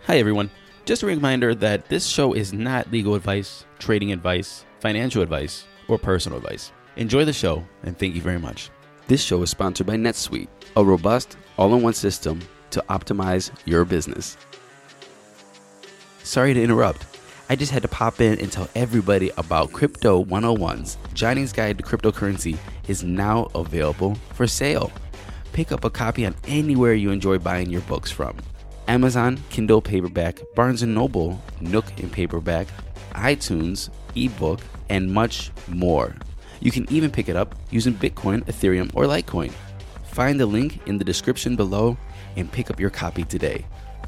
Hi everyone. Just a reminder that this show is not legal advice, trading advice, financial advice, or personal advice. Enjoy the show and thank you very much. This show is sponsored by NetSuite, a robust, all-in-one system to optimize your business. Sorry to interrupt. I just had to pop in and tell everybody about Crypto 101's Johnny's Guide to Cryptocurrency is now available for sale. Pick up a copy on anywhere you enjoy buying your books from. Amazon, Kindle paperback, Barnes & Noble, Nook and paperback, iTunes, ebook, and much more. You can even pick it up using Bitcoin, Ethereum, or Litecoin. Find the link in the description below and pick up your copy today.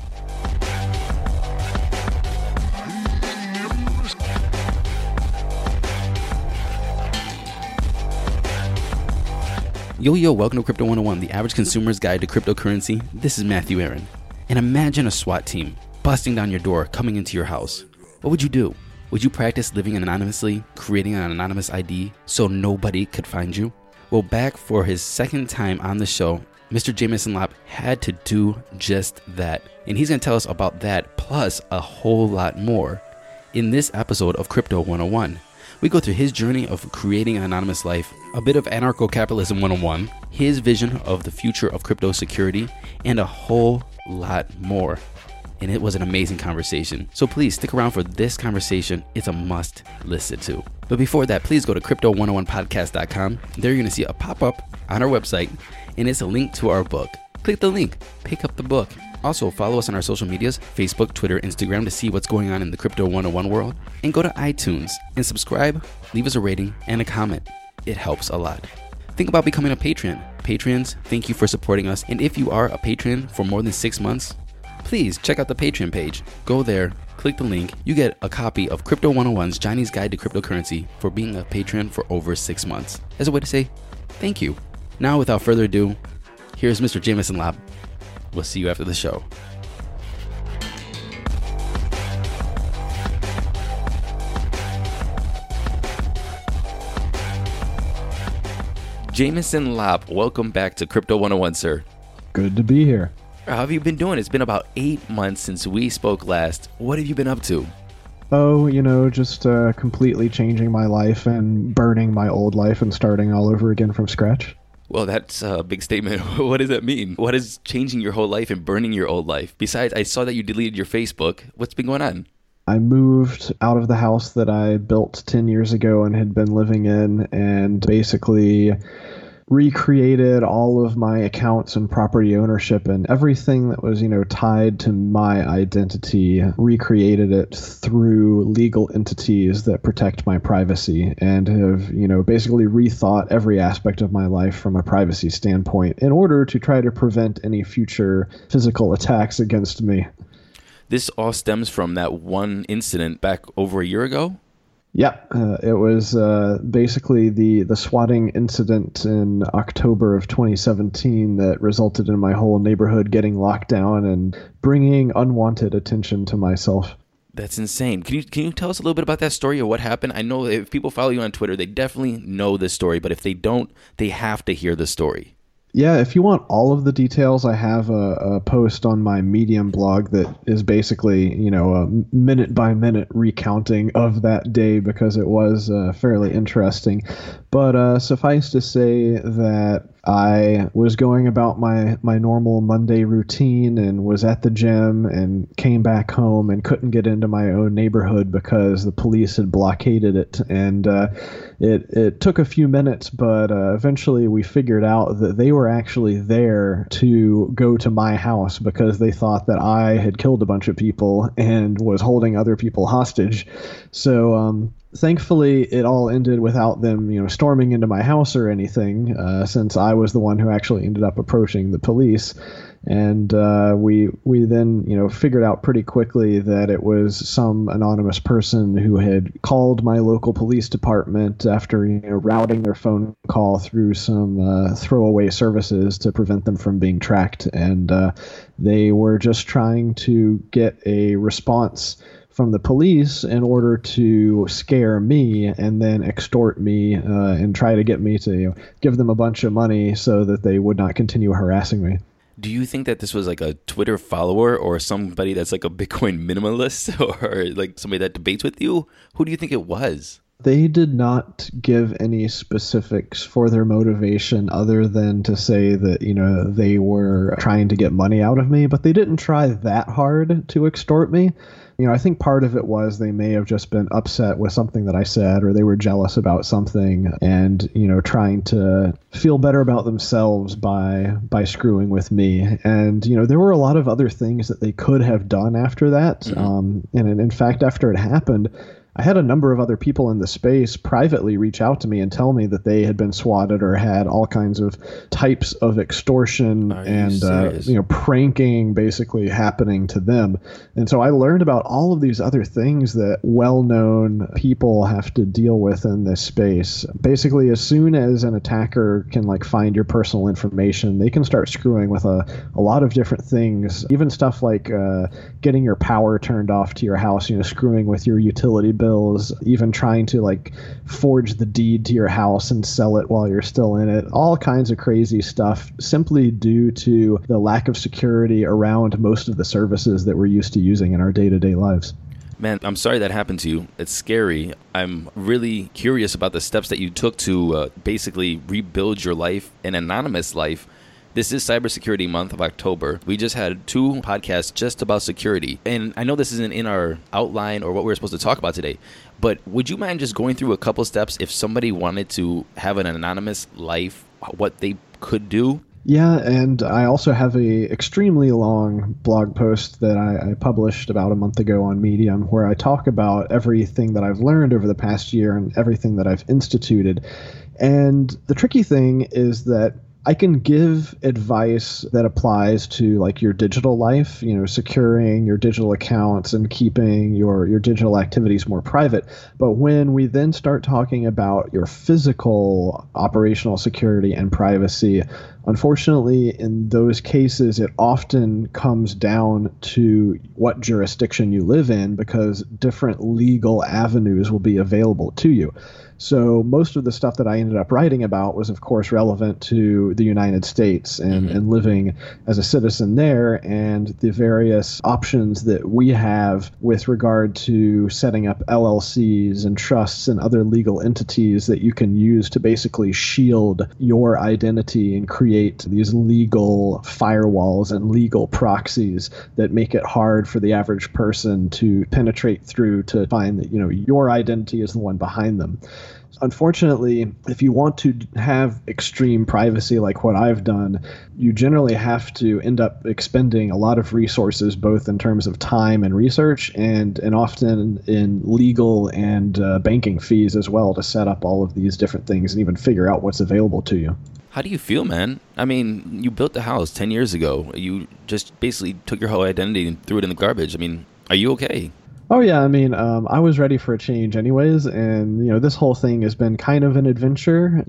Yo, welcome to Crypto 101, the average consumer's guide to cryptocurrency. This is Matthew Aaron. And imagine a SWAT team busting down your door, coming into your house. What would you do? Would you practice living anonymously, creating an anonymous ID so nobody could find you? Well, back for his second time on the show, Mr. Jameson Lopp had to do just that. And he's going to tell us about that plus a whole lot more in this episode of Crypto 101. We go through his journey of creating an anonymous life, a bit of anarcho-capitalism 101, his vision of the future of crypto security, and a whole lot more. And it was an amazing conversation. So please stick around for this conversation. It's a must listen to. But before that, please go to crypto101podcast.com. There you're going to see a pop-up on our website, and it's a link to our book. Click the link, pick up the book. Also, follow us on our social medias, Facebook, Twitter, Instagram, to see what's going on in the Crypto 101 world. And go to iTunes and subscribe, leave us a rating and a comment. It helps a lot. Think about becoming a patron. Patrons, thank you for supporting us. And if you are a patron for more than 6 months, please check out the Patreon page. Go there, click the link. You get a copy of Crypto 101's Johnny's Guide to Cryptocurrency for being a patron for over 6 months. As a way to say thank you. Now, without further ado, here's Mr. Jameson Lopp. We'll see you after the show. Jameson Lopp, welcome back to Crypto 101, sir. Good to be here. How have you been doing? It's been about 8 months since we spoke last. What have you been up to? Oh, just completely changing my life and burning my old life and starting all over again from scratch. Well, that's a big statement. What does that mean? What is changing your whole life and burning your old life? Besides, I saw that you deleted your Facebook. What's been going on? I moved out of the house that I built 10 years ago and had been living in, and basically recreated all of my accounts and property ownership and everything that was, tied to my identity, recreated it through legal entities that protect my privacy, and have, basically rethought every aspect of my life from a privacy standpoint in order to try to prevent any future physical attacks against me. This all stems from that one incident back over a year ago? Yep. It was basically the swatting incident in October of 2017 that resulted in my whole neighborhood getting locked down and bringing unwanted attention to myself. That's insane. Can you tell us a little bit about that story or what happened? I know if people follow you on Twitter, they definitely know this story, but if they don't, they have to hear the story. Yeah, if you want all of the details, I have a post on my Medium blog that is basically, a minute-by-minute recounting of that day because it was fairly interesting. But suffice to say that I was going about my normal Monday routine and was at the gym and came back home and couldn't get into my own neighborhood because the police had blockaded it. And it took a few minutes, but eventually we figured out that they were actually there to go to my house because they thought that I had killed a bunch of people and was holding other people hostage. So thankfully, it all ended without them, storming into my house or anything, since I was the one who actually ended up approaching the police. And we then, figured out pretty quickly that it was some anonymous person who had called my local police department after, routing their phone call through some throwaway services to prevent them from being tracked. And they were just trying to get a response from the police in order to scare me and then extort me and try to get me to give them a bunch of money so that they would not continue harassing me. Do you think that this was like a Twitter follower or somebody that's like a Bitcoin minimalist or like somebody that debates with you? Who do you think it was? They did not give any specifics for their motivation other than to say that, they were trying to get money out of me, but they didn't try that hard to extort me. I think part of it was they may have just been upset with something that I said, or they were jealous about something and, trying to feel better about themselves by screwing with me. And, there were a lot of other things that they could have done after that. And in fact, after it happened, I had a number of other people in the space privately reach out to me and tell me that they had been swatted or had all kinds of types of extortion and pranking basically happening to them. And so I learned about all of these other things that well-known people have to deal with in this space. Basically, as soon as an attacker can find your personal information, they can start screwing with a lot of different things, even stuff like getting your power turned off to your house, screwing with your utility bills, even trying to forge the deed to your house and sell it while you're still in it. All kinds of crazy stuff simply due to the lack of security around most of the services that we're used to using in our day-to-day lives. Man, I'm sorry that happened to you. It's scary. I'm really curious about the steps that you took to basically rebuild your life, an anonymous life. This is Cybersecurity Month of October. We just had 2 podcasts just about security. And I know this isn't in our outline or what we're supposed to talk about today, but would you mind just going through a couple steps if somebody wanted to have an anonymous life, what they could do? Yeah, and I also have a extremely long blog post that I published about a month ago on Medium where I talk about everything that I've learned over the past year and everything that I've instituted. And the tricky thing is that I can give advice that applies to your digital life, securing your digital accounts and keeping your digital activities more private. But when we then start talking about your physical operational security and privacy, unfortunately, in those cases, it often comes down to what jurisdiction you live in because different legal avenues will be available to you. So most of the stuff that I ended up writing about was, of course, relevant to the United States and living as a citizen there and the various options that we have with regard to setting up LLCs and trusts and other legal entities that you can use to basically shield your identity and create these legal firewalls and legal proxies that make it hard for the average person to penetrate through to find that, your identity is the one behind them. Unfortunately, if you want to have extreme privacy like what I've done, you generally have to end up expending a lot of resources, both in terms of time and research, and often in legal and banking fees as well to set up all of these different things and even figure out what's available to you. How do you feel, man? I mean, you built the house 10 years ago. You just basically took your whole identity and threw it in the garbage. I mean, are you okay? Oh, yeah. I mean, I was ready for a change anyways. And, this whole thing has been kind of an adventure.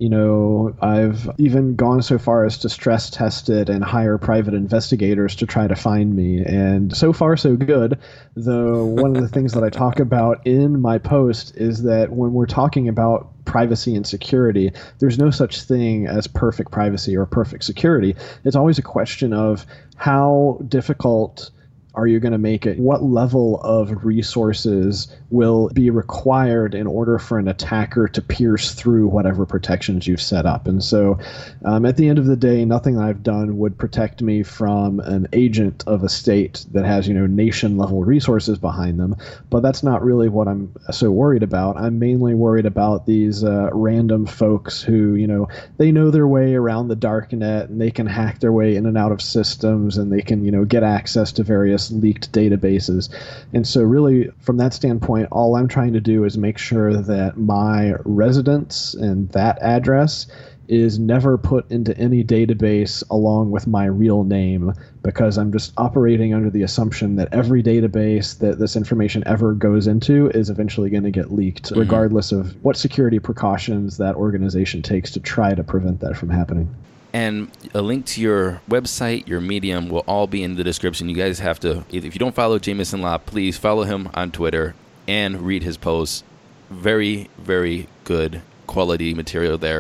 I've even gone so far as to stress test it and hire private investigators to try to find me. And so far, so good. Though one of the things that I talk about in my post is that when we're talking about privacy and security, there's no such thing as perfect privacy or perfect security. It's always a question of how difficult are you going to make it? What level of resources will be required in order for an attacker to pierce through whatever protections you've set up? And so at the end of the day, nothing that I've done would protect me from an agent of a state that has, nation level resources behind them. But that's not really what I'm so worried about. I'm mainly worried about these random folks who, they know their way around the dark net and they can hack their way in and out of systems and they can, get access to various leaked databases. And so really from that standpoint, all I'm trying to do is make sure that my residence and that address is never put into any database along with my real name, because I'm just operating under the assumption that every database that this information ever goes into is eventually going to get leaked, regardless of what security precautions that organization takes to try to prevent that from happening. And a link to your website, your Medium, will all be in the description. You guys have to, if you don't follow Jameson Law, please follow him on Twitter and read his posts. Very, very good quality material there.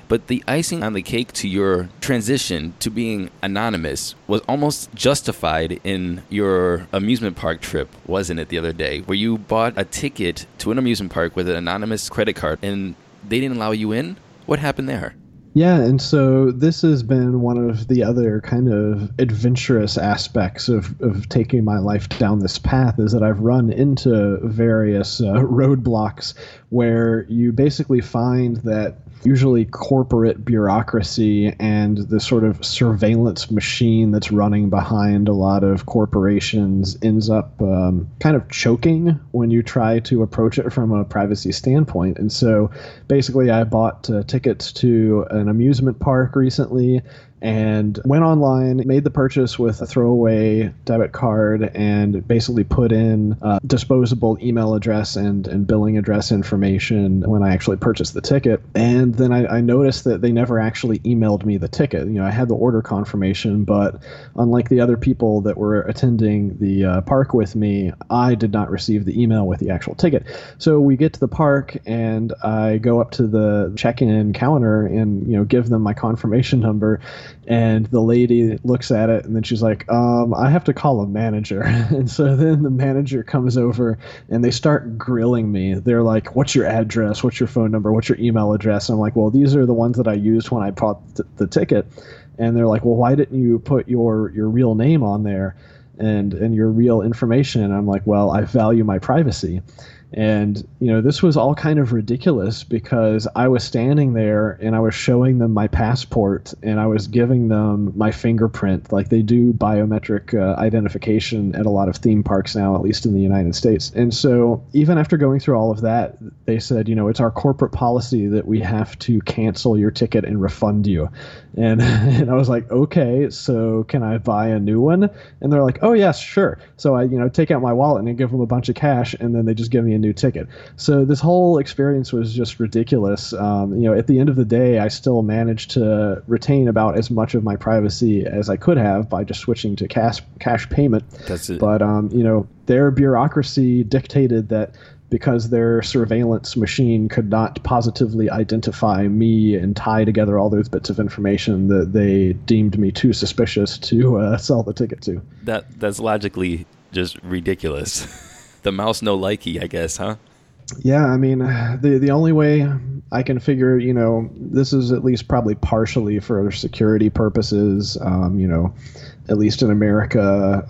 But the icing on the cake to your transition to being anonymous was almost justified in your amusement park trip, wasn't it, the other day, where you bought a ticket to an amusement park with an anonymous credit card and they didn't allow you in? What happened there? Yeah, and so this has been one of the other kind of adventurous aspects of taking my life down this path, is that I've run into various roadblocks where you basically find that usually corporate bureaucracy and the sort of surveillance machine that's running behind a lot of corporations ends up kind of choking when you try to approach it from a privacy standpoint. And so basically I bought tickets to an amusement park recently and went online, made the purchase with a throwaway debit card, and basically put in disposable email address and billing address information when I actually purchased the ticket. And then I noticed that they never actually emailed me the ticket. You know, I had the order confirmation, but unlike the other people that were attending the park with me, I did not receive the email with the actual ticket. So we get to the park, and I go up to the check-in counter and, you know, give them my confirmation number. And the lady looks at it, and then she's like, I have to call a manager. And so then the manager comes over, and they start grilling me. They're like, what's your address? What's your phone number? What's your email address? And I'm like, well, these are the ones that I used when I bought the ticket. And they're like, well, why didn't you put your real name on there and your real information? And I'm like, well, I value my privacy. And, you know, this was all kind of ridiculous because I was standing there and I was showing them my passport and I was giving them my fingerprint. Like, they do biometric identification at a lot of theme parks now, at least in the United States. And so even after going through all of that, they said, you know, it's our corporate policy that we have to cancel your ticket and refund you. And I was like, okay, so can I buy a new one? And they're like, oh, yes, sure. So I, you know, take out my wallet and I give them a bunch of cash, and then they just give me a new ticket. So this whole experience was just ridiculous. You know, at the end of the day, I still managed to retain about as much of my privacy as I could have by just switching to cash payment. That's it. But, you know, their bureaucracy dictated that because their surveillance machine could not positively identify me and tie together all those bits of information, that they deemed me too suspicious to sell the ticket to. That's logically just ridiculous. The mouse no likey, I guess, huh? Yeah, I mean, the only way I can figure, you know, this is at least probably partially for security purposes, you know, at least in America,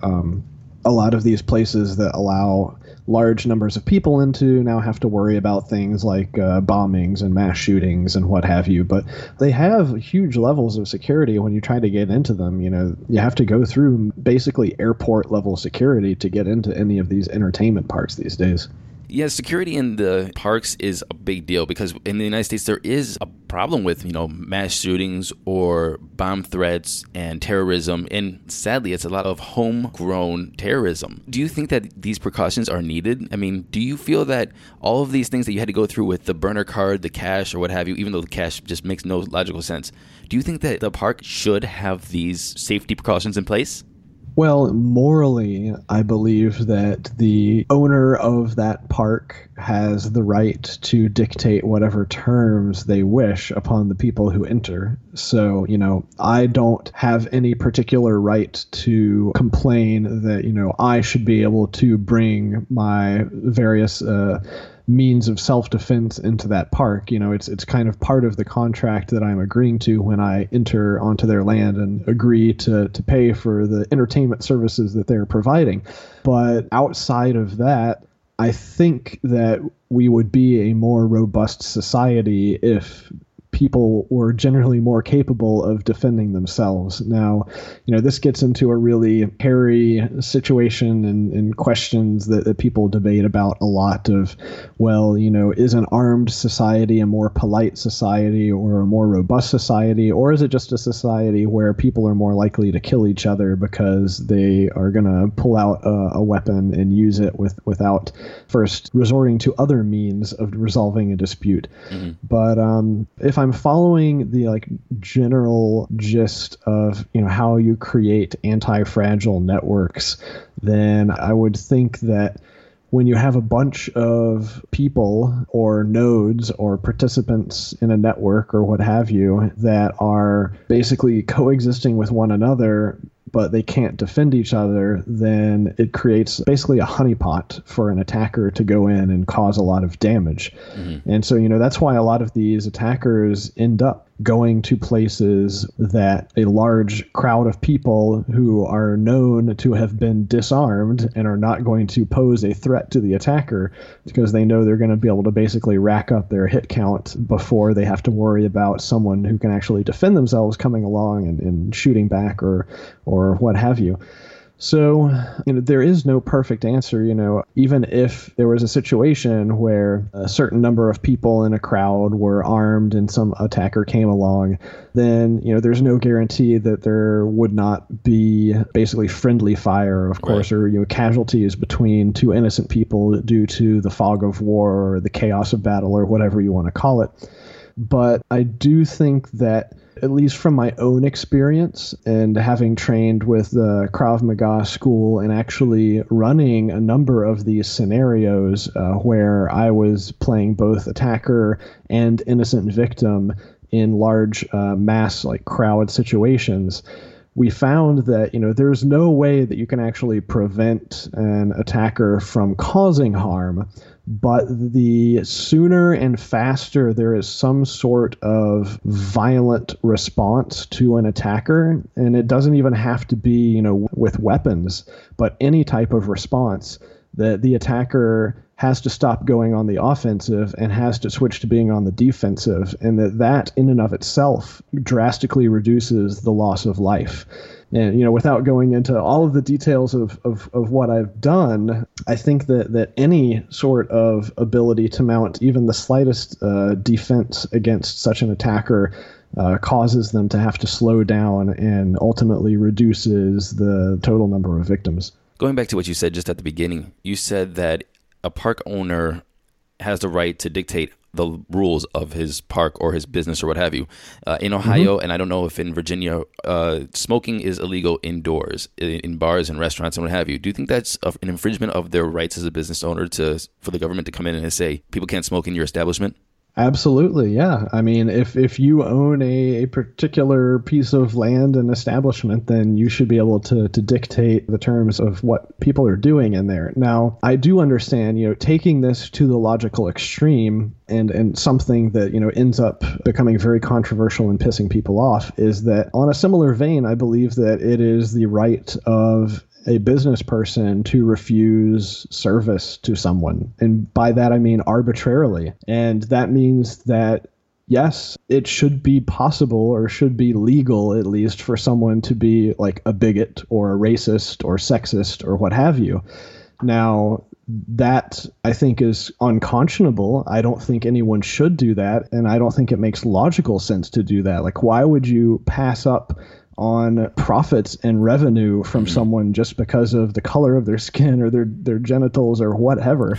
a lot of these places that allow large numbers of people into now have to worry about things like bombings and mass shootings and what have you. But they have huge levels of security when you try to get into them. You know, you have to go through basically airport level security to get into any of these entertainment parks these days. Yeah, security in the parks is a big deal because in the United States there is a problem with, you know, mass shootings or bomb threats and terrorism. And sadly, it's a lot of homegrown terrorism. Do you think that these precautions are needed? I mean, do you feel that all of these things that you had to go through with the burner card, the cash, or what have you, even though the cash just makes no logical sense, do you think that the park should have these safety precautions in place? Well, morally, I believe that the owner of that park has the right to dictate whatever terms they wish upon the people who enter. So, you know, I don't have any particular right to complain that, you know, I should be able to bring my various means of self-defense into that park. You know, it's kind of part of the contract that I'm agreeing to when I enter onto their land and agree to pay for the entertainment services that they're providing. But outside of that, I think that we would be a more robust society if people were generally more capable of defending themselves. Now, you know, this gets into a really hairy situation and questions that people debate about a lot of, well, you know, is an armed society a more polite society or a more robust society, or is it just a society where people are more likely to kill each other because they are going to pull out a weapon and use it without first resorting to other means of resolving a dispute? Mm-hmm. But if I'm following the like general gist of, you know, how you create anti-fragile networks, then I would think that when you have a bunch of people or nodes or participants in a network or what have you that are basically coexisting with one another, but they can't defend each other, then it creates basically a honeypot for an attacker to go in and cause a lot of damage. And so, that's why a lot of these attackers end up going to places that a large crowd of people who are known to have been disarmed and are not going to pose a threat to the attacker, because they know they're going to be able to basically rack up their hit count before they have to worry about someone who can actually defend themselves coming along and shooting back or what have you. So, there is no perfect answer. Even if there was a situation where a certain number of people in a crowd were armed and some attacker came along, then, there's no guarantee that there would not be basically friendly fire, of course, or, casualties between two innocent people due to the fog of war or the chaos of battle or whatever you want to call it. But I do think that, at least from my own experience and having trained with the Krav Maga school and actually running a number of these scenarios where I was playing both attacker and innocent victim in large mass crowd situations, we found that, there's no way that you can actually prevent an attacker from causing harm. But the sooner and faster there is some sort of violent response to an attacker, and it doesn't even have to be, with weapons, but any type of response, that the attacker has to stop going on the offensive and has to switch to being on the defensive, and that in and of itself drastically reduces the loss of life. And, without going into all of the details of what I've done, I think that any sort of ability to mount even the slightest defense against such an attacker causes them to have to slow down and ultimately reduces the total number of victims. Going back to what you said just at the beginning, you said that a park owner has the right to dictate the rules of his park or his business or what have you. In Ohio, and I don't know if in Virginia, smoking is illegal indoors, in bars and restaurants and what have you. Do you think that's an infringement of their rights as a business owner for the government to come in and say, people can't smoke in your establishment? Absolutely, yeah. I mean, if you own a particular piece of land and establishment, then you should be able to dictate the terms of what people are doing in there. Now, I do understand, taking this to the logical extreme and something that, ends up becoming very controversial and pissing people off is that on a similar vein, I believe that it is the right of a business person to refuse service to someone. And by that, I mean arbitrarily. And that means that, yes, it should be possible or should be legal, at least, for someone to be like a bigot or a racist or sexist or what have you. Now, that I think is unconscionable. I don't think anyone should do that. And I don't think it makes logical sense to do that. Like, why would you pass up on profits and revenue from someone just because of the color of their skin or their genitals or whatever?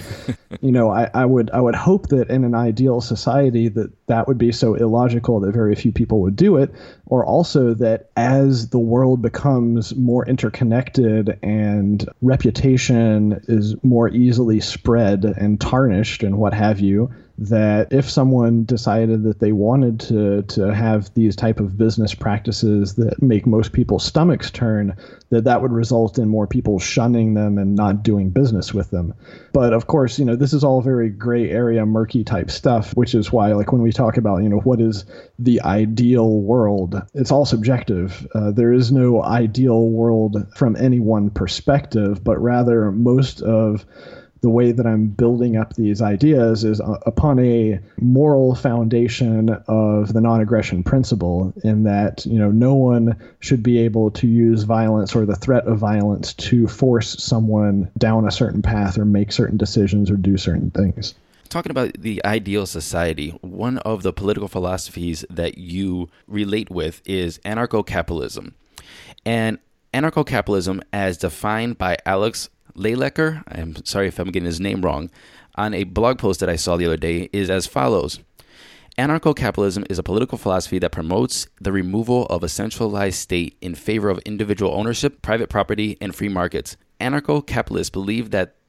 I would hope that in an ideal society that would be so illogical that very few people would do it, or also that as the world becomes more interconnected and reputation is more easily spread and tarnished and what have you, that if someone decided that they wanted to have these type of business practices that make most people's stomachs turn, that would result in more people shunning them and not doing business with them. But of course, this is all very gray area, murky type stuff, which is why, like, when we talk about, what is the ideal world, it's all subjective. There is no ideal world from any one perspective, but rather most of the way that I'm building up these ideas is upon a moral foundation of the non-aggression principle, in that, no one should be able to use violence or the threat of violence to force someone down a certain path or make certain decisions or do certain things. Talking about the ideal society, one of the political philosophies that you relate with is anarcho-capitalism. And anarcho-capitalism, as defined by Alex Lalecker, I'm sorry if I'm getting his name wrong, on a blog post that I saw the other day, is as follows. Anarcho-capitalism is a political philosophy that promotes the removal of a centralized state in favor of individual ownership, private property, and free markets. Anarcho-capitalists believe that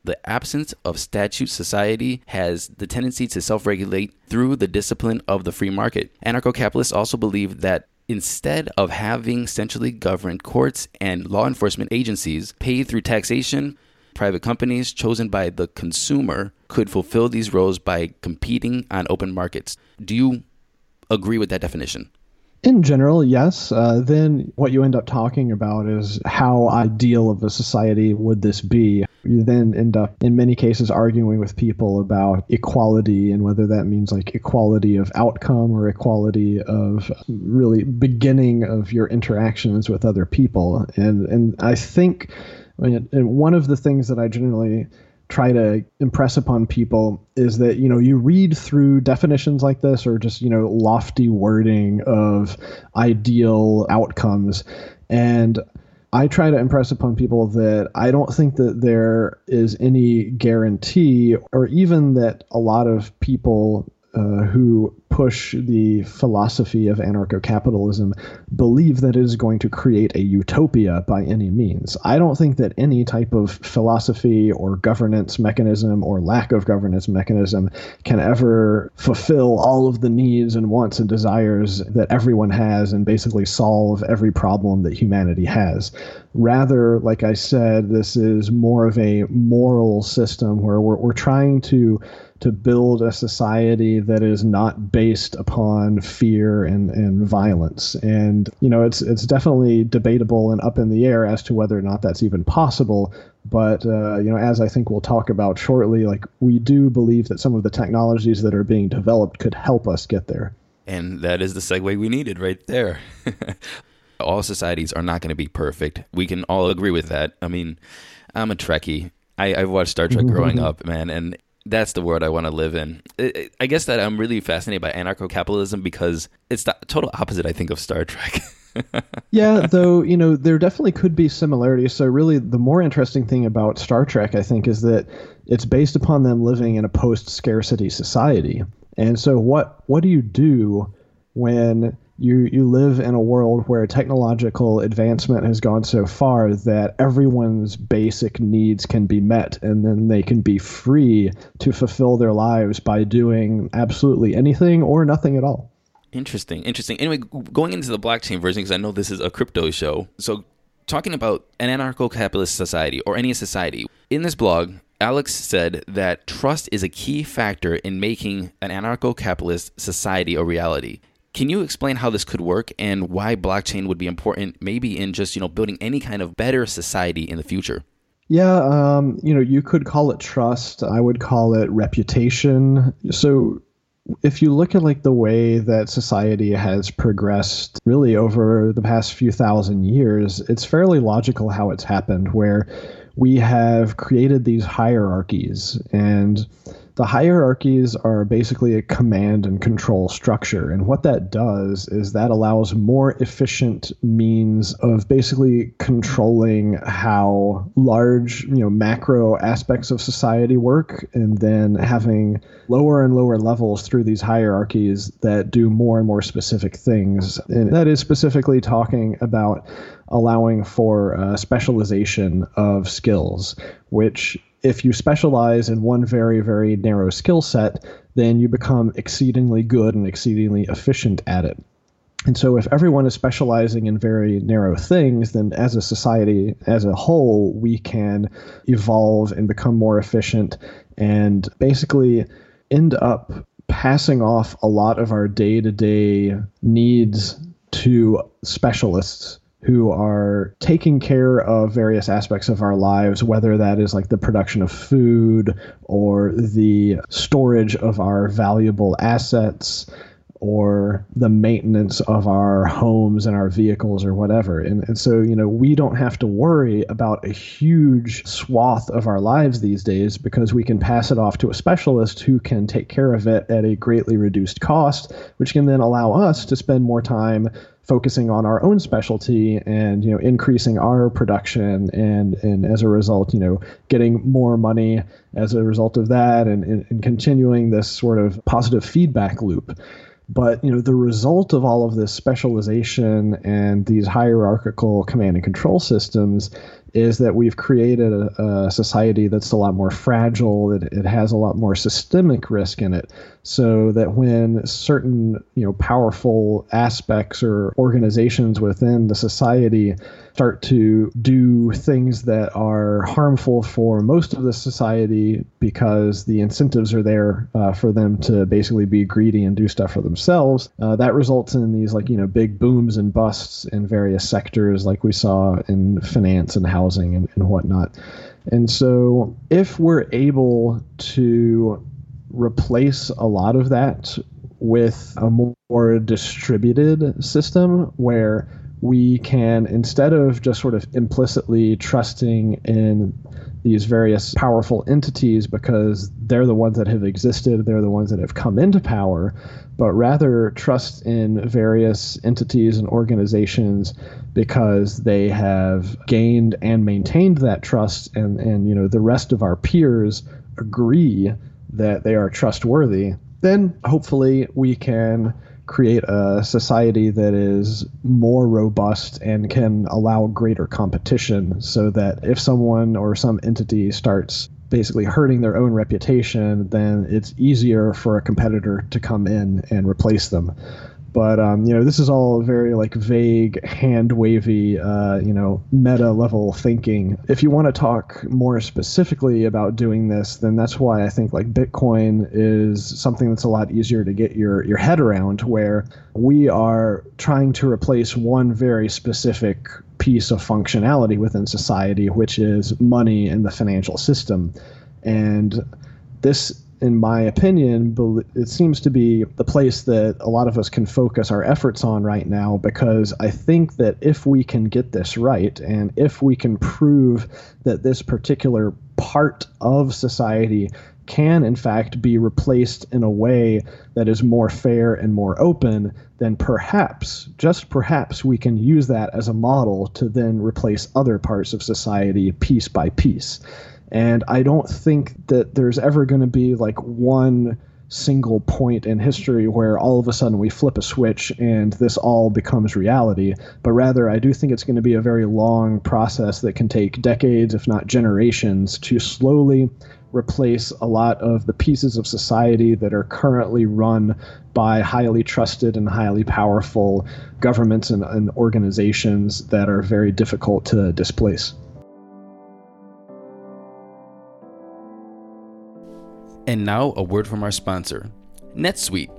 The absence of statute society has the tendency to self-regulate through the discipline of the free market. Anarcho-capitalists also believe that instead of having centrally governed courts and law enforcement agencies paid through taxation, private companies chosen by the consumer could fulfill these roles by competing on open markets. Do you agree with that definition? In general, yes. Then what you end up talking about is how ideal of a society would this be. You then end up, in many cases, arguing with people about equality and whether that means like equality of outcome or equality of really beginning of your interactions with other people. And I think and one of the things that I generally try to impress upon people is that, you read through definitions like this or just, lofty wording of ideal outcomes. And I try to impress upon people that I don't think that there is any guarantee or even that a lot of people who push the philosophy of anarcho-capitalism believe that it is going to create a utopia by any means. I don't think that any type of philosophy or governance mechanism or lack of governance mechanism can ever fulfill all of the needs and wants and desires that everyone has and basically solve every problem that humanity has. Rather, like I said, this is more of a moral system where we're trying to build a society that is not based upon fear and violence. And, it's definitely debatable and up in the air as to whether or not that's even possible. But, as I think we'll talk about shortly, like we do believe that some of the technologies that are being developed could help us get there. And that is the segue we needed right there. All societies are not going to be perfect. We can all agree with that. I mean, I'm a Trekkie. I've watched Star Trek growing up, man, and that's the world I want to live in. I guess that I'm really fascinated by anarcho-capitalism because it's the total opposite, I think, of Star Trek. Yeah, though, there definitely could be similarities. So really, the more interesting thing about Star Trek, I think, is that it's based upon them living in a post-scarcity society. And so what do you do when you live in a world where technological advancement has gone so far that everyone's basic needs can be met and then they can be free to fulfill their lives by doing absolutely anything or nothing at all? Interesting. Anyway, going into the blockchain version, because I know this is a crypto show. So talking about an anarcho-capitalist society or any society, in this blog, Alex said that trust is a key factor in making an anarcho-capitalist society a reality. Can you explain how this could work and why blockchain would be important maybe in just, building any kind of better society in the future? Yeah, you could call it trust. I would call it reputation. So if you look at like the way that society has progressed really over the past few thousand years, it's fairly logical how it's happened, where we have created these hierarchies, and the hierarchies are basically a command and control structure. And what that does is that allows more efficient means of basically controlling how large, macro aspects of society work, and then having lower and lower levels through these hierarchies that do more and more specific things. And that is specifically talking about allowing for specialization of skills, which if you specialize in one very, very narrow skill set, then you become exceedingly good and exceedingly efficient at it. And so if everyone is specializing in very narrow things, then as a society as a whole, we can evolve and become more efficient and basically end up passing off a lot of our day-to-day needs to specialists who are taking care of various aspects of our lives, whether that is like the production of food or the storage of our valuable assets or the maintenance of our homes and our vehicles or whatever. And so, we don't have to worry about a huge swath of our lives these days because we can pass it off to a specialist who can take care of it at a greatly reduced cost, which can then allow us to spend more time focusing on our own specialty and, increasing our production and as a result, getting more money as a result of that and continuing this sort of positive feedback loop. But, the result of all of this specialization and these hierarchical command and control systems is that we've created a society that's a lot more fragile. It has a lot more systemic risk in it, so that when certain powerful aspects or organizations within the society start to do things that are harmful for most of the society because the incentives are there for them to basically be greedy and do stuff for themselves, that results in these big booms and busts in various sectors like we saw in finance and housing and whatnot. And so if we're able to replace a lot of that with a more distributed system where we can, instead of just sort of implicitly trusting in these various powerful entities because they're the ones that have existed, they're the ones that have come into power, but rather trust in various entities and organizations because they have gained and maintained that trust, and the rest of our peers agree that they are trustworthy, then hopefully we can create a society that is more robust and can allow greater competition, so that if someone or some entity starts basically hurting their own reputation, then it's easier for a competitor to come in and replace them. But this is all very vague, hand-wavy, meta level thinking. If you want to talk more specifically about doing this, then that's why I think Bitcoin is something that's a lot easier to get your head around, where we are trying to replace one very specific piece of functionality within society, which is money in the financial system. And this, in my opinion, it seems to be the place that a lot of us can focus our efforts on right now, because I think that if we can get this right, and if we can prove that this particular part of society can in fact be replaced in a way that is more fair and more open, then perhaps, just perhaps, we can use that as a model to then replace other parts of society piece by piece. And I don't think that there's ever going to be one single point in history where all of a sudden we flip a switch and this all becomes reality. But rather, I do think it's going to be a very long process that can take decades, if not generations, to slowly replace a lot of the pieces of society that are currently run by highly trusted and highly powerful governments and organizations that are very difficult to displace. And now a word from our sponsor, NetSuite.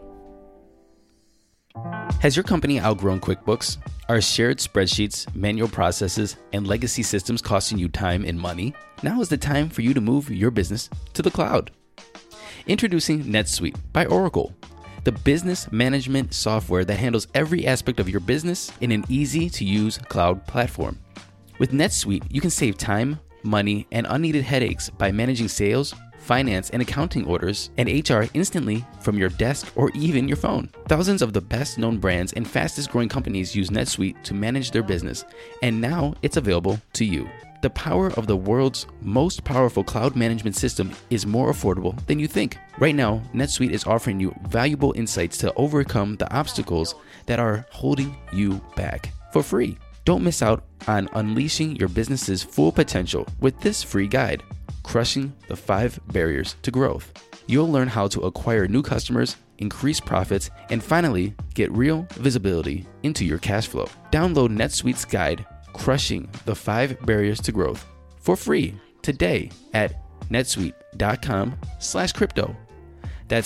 Has your company outgrown QuickBooks? Are shared spreadsheets, manual processes, and legacy systems costing you time and money? Now is the time for you to move your business to the cloud. Introducing NetSuite by Oracle, the business management software that handles every aspect of your business in an easy-to-use cloud platform. With NetSuite, you can save time, money, and unneeded headaches by managing sales, finance, and accounting orders, and HR instantly from your desk or even your phone. Thousands of the best-known brands and fastest-growing companies use NetSuite to manage their business, and now it's available to you. The power of the world's most powerful cloud management system is more affordable than you think. Right now, NetSuite is offering you valuable insights to overcome the obstacles that are holding you back for free. Don't miss out on unleashing your business's full potential with this free guide, Crushing the 5 Barriers to Growth. You'll learn how to acquire new customers, increase profits, and finally get real visibility into your cash flow. Download NetSuite's guide, Crushing the 5 Barriers to Growth, for free today at netsuite.com/crypto. That's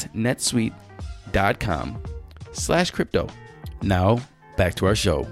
netsuite.com/crypto. Now, back to our show.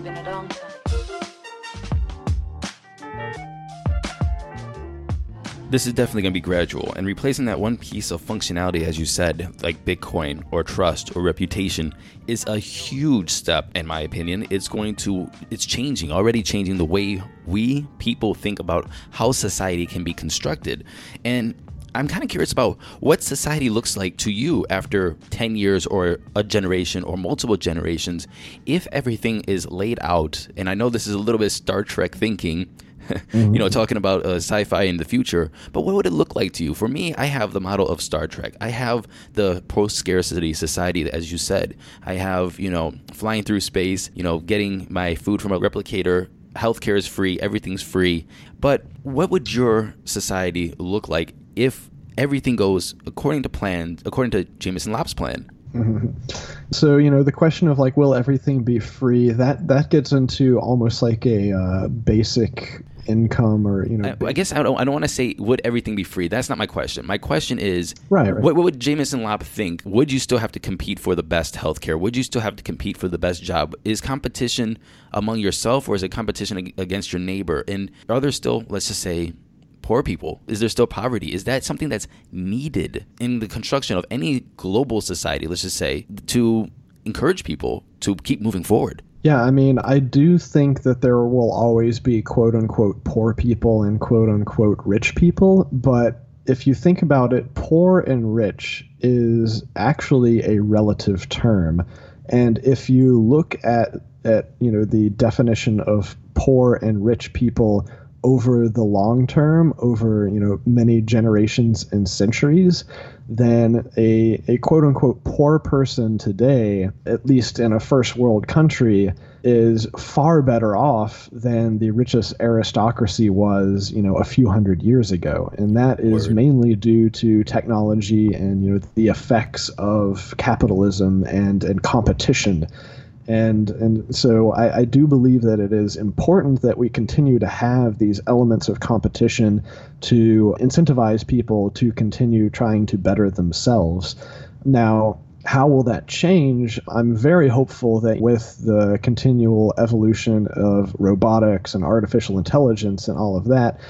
This is definitely going to be gradual, and replacing that one piece of functionality, as you said, like Bitcoin or trust or reputation, is a huge step, in my opinion. It's already changing the way we people think about how society can be constructed. And I'm kind of curious about what society looks like to you after 10 years or a generation or multiple generations, if everything is laid out. And I know this is a little bit Star Trek thinking, talking about sci-fi in the future, but what would it look like to you? For me, I have the model of Star Trek. I have the post-scarcity society, as you said. I have, flying through space, getting my food from a replicator, healthcare is free, everything's free. But what would your society look like if everything goes according to plan, according to Jameson Lopp's plan? So, the question of will everything be free, that gets into almost like a basic income or, I guess I don't want to say would everything be free. That's not my question. My question is, right. What would Jameson Lopp think? Would you still have to compete for the best healthcare? Would you still have to compete for the best job? Is competition among yourself, or is it competition against your neighbor? And are there still, let's just say, poor people? Is there still poverty? Is that something that's needed in the construction of any global society, let's just say, to encourage people to keep moving forward? Yeah, I do think that there will always be quote unquote poor people and quote unquote rich people. But if you think about it, poor and rich is actually a relative term. And if you look at the definition of poor and rich people over the long term, over many generations and centuries, then a quote unquote poor person today, at least in a first world country, is far better off than the richest aristocracy was, a few hundred years ago. And that is mainly due to technology and the effects of capitalism and competition. And so I do believe that it is important that we continue to have these elements of competition to incentivize people to continue trying to better themselves. Now, how will that change? I'm very hopeful that with the continual evolution of robotics and artificial intelligence and all of that,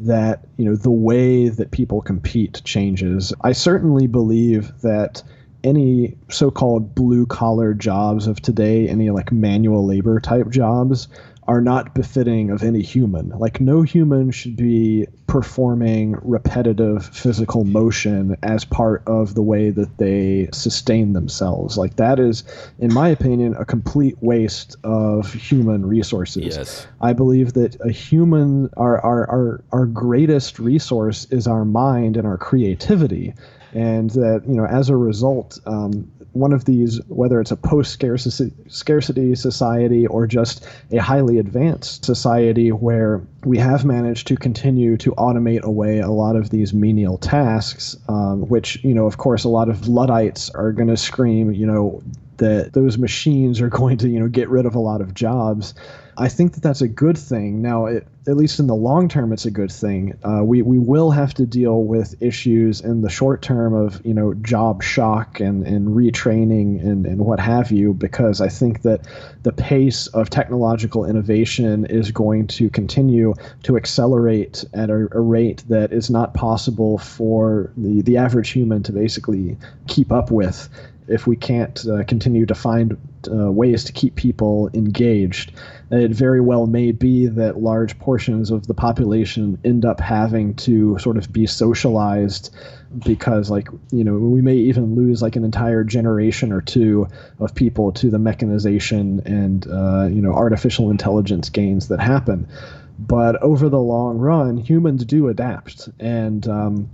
the way that people compete changes. I certainly believe that any so-called blue-collar jobs of today, any manual labor type jobs, are not befitting of any human. No human should be performing repetitive physical motion as part of the way that they sustain themselves. That is, in my opinion, a complete waste of human resources. Yes. I believe that a human, our greatest resource is our mind and our creativity. And that, as a result, one of these, whether it's a post-scarcity society or just a highly advanced society where we have managed to continue to automate away a lot of these menial tasks, which, of course, a lot of Luddites are going to scream, that those machines are going to, get rid of a lot of jobs. I think that that's a good thing. Now, at least in the long term, it's a good thing. We will have to deal with issues in the short term of, job shock and retraining and what have you, because I think that the pace of technological innovation is going to continue to accelerate at a rate that is not possible for the average human to basically keep up with if we can't continue to find ways to keep people engaged. It very well may be that large portions of the population end up having to sort of be socialized because, we may even lose an entire generation or two of people to the mechanization and, artificial intelligence gains that happen. But over the long run, humans do adapt. And,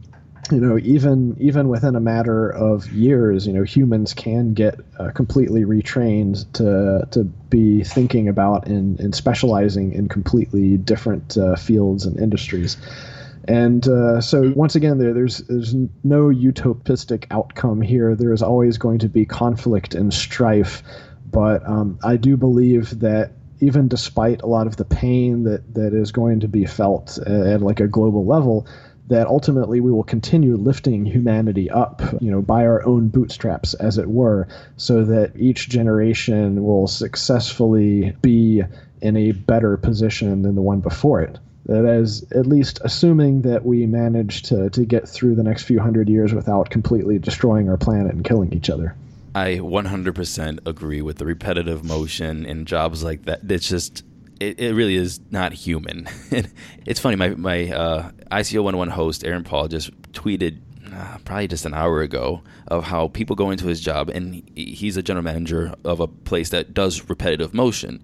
even within a matter of years, humans can get completely retrained to be thinking about and specializing in completely different fields and industries. And so once again, there's no utopistic outcome here. There is always going to be conflict and strife. But I do believe that even despite a lot of the pain that is going to be felt at a global level, that ultimately we will continue lifting humanity up, by our own bootstraps, as it were, so that each generation will successfully be in a better position than the one before it. That is, at least assuming that we manage to get through the next few hundred years without completely destroying our planet and killing each other. I 100% agree with the repetitive motion in jobs like that. It's just... It really is not human. It's funny, my ICO 101 host, Aaron Paul, just tweeted probably just an hour ago of how people go into his job, and he's a general manager of a place that does repetitive motion.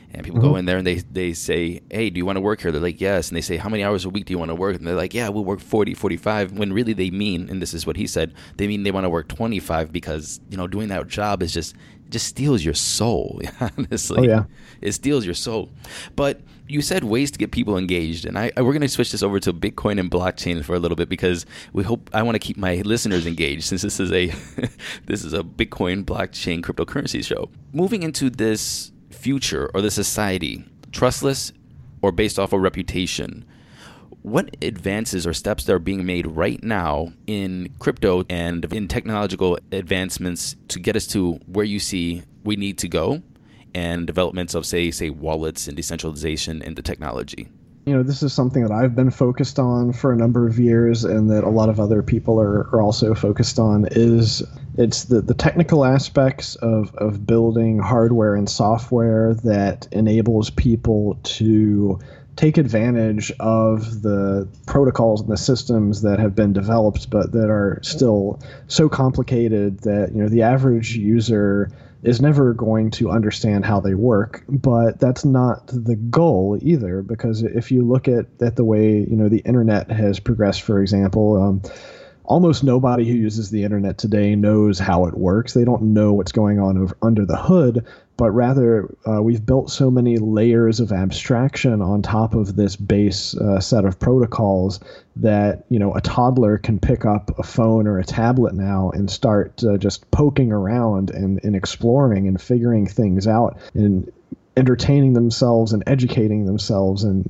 And people go in there and they say, hey, do you want to work here? They're like, yes. And they say, how many hours a week do you want to work? And they're like, yeah, we'll work 40, 45. When really they mean, and this is what he said, they mean they want to work 25 because, doing that job is just steals your soul, honestly. Oh, yeah. It steals your soul. But you said ways to get people engaged. And we're going to switch this over to Bitcoin and blockchain for a little bit because I want to keep my listeners engaged since this is a Bitcoin, blockchain, cryptocurrency show. Moving into this future or the society, trustless or based off of reputation, what advances or steps that are being made right now in crypto and in technological advancements to get us to where you see we need to go, and developments of say wallets and decentralization in the technology? This is something that I've been focused on for a number of years, and that a lot of other people are also focused on. It's the technical aspects of building hardware and software that enables people to take advantage of the protocols and the systems that have been developed, but that are still so complicated that the average user is never going to understand how they work. But that's not the goal either, because if you look at the way the internet has progressed, for example, almost nobody who uses the internet today knows how it works. They don't know what's going on under the hood, but rather we've built so many layers of abstraction on top of this base set of protocols that a toddler can pick up a phone or a tablet now and start just poking around and exploring and figuring things out and entertaining themselves and educating themselves and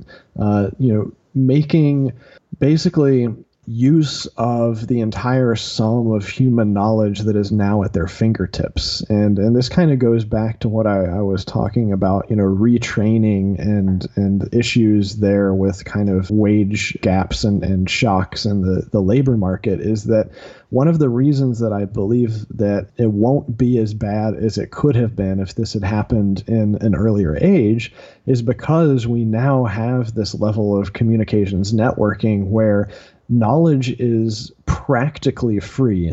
making basically use of the entire sum of human knowledge that is now at their fingertips. And this kind of goes back to what I was talking about, retraining and issues there with kind of wage gaps and shocks in the labor market, is that one of the reasons that I believe that it won't be as bad as it could have been if this had happened in an earlier age is because we now have this level of communications networking where knowledge is practically free.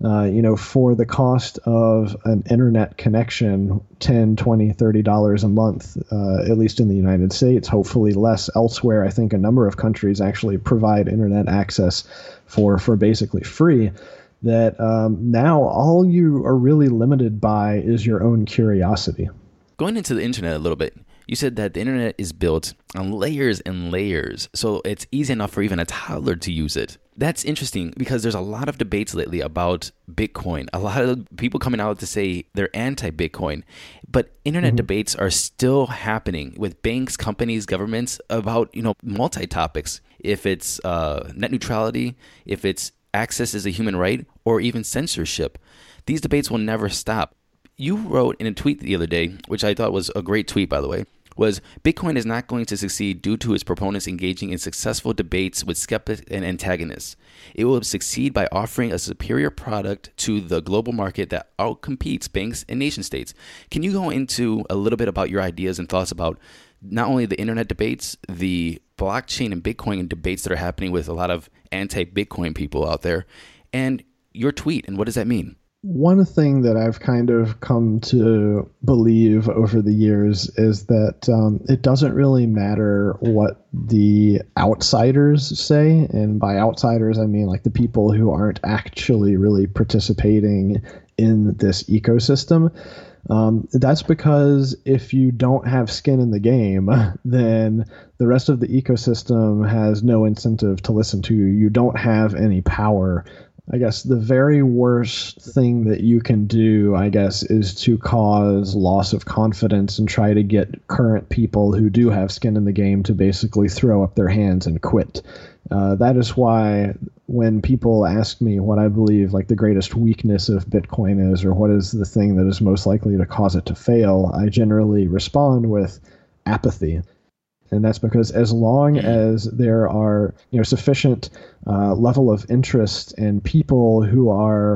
For the cost of an internet connection, $10, $20, $30 a month, at least in the United States, hopefully less elsewhere. I think a number of countries actually provide internet access for basically free. That now all you are really limited by is your own curiosity. Going into the internet a little bit, you said that the internet is built on layers and layers, so it's easy enough for even a toddler to use it. That's interesting because there's a lot of debates lately about Bitcoin. A lot of people coming out to say they're anti-Bitcoin, but internet debates are still happening with banks, companies, governments about, multi-topics. If it's net neutrality, if it's access is a human right, or even censorship. These debates will never stop. You wrote in a tweet the other day, which I thought was a great tweet, by the way, was Bitcoin is not going to succeed due to its proponents engaging in successful debates with skeptics and antagonists. It will succeed by offering a superior product to the global market that outcompetes banks and nation states. Can you go into a little bit about your ideas and thoughts about not only the internet debates, the blockchain and Bitcoin debates that are happening with a lot of anti-Bitcoin people out there, and your tweet, and what does that mean? One thing that I've kind of come to believe over the years is that it doesn't really matter what the outsiders say. And by outsiders, I mean like the people who aren't actually really participating in this ecosystem. That's because if you don't have skin in the game, then the rest of the ecosystem has no incentive to listen to you. You don't have any power. I guess the very worst thing that you can do, is to cause loss of confidence and try to get current people who do have skin in the game to basically throw up their hands and quit. That is why when people ask me what I believe like the greatest weakness of Bitcoin is, or what is the thing that is most likely to cause it to fail, I generally respond with apathy. And that's because as long as there are, sufficient level of interest and people who are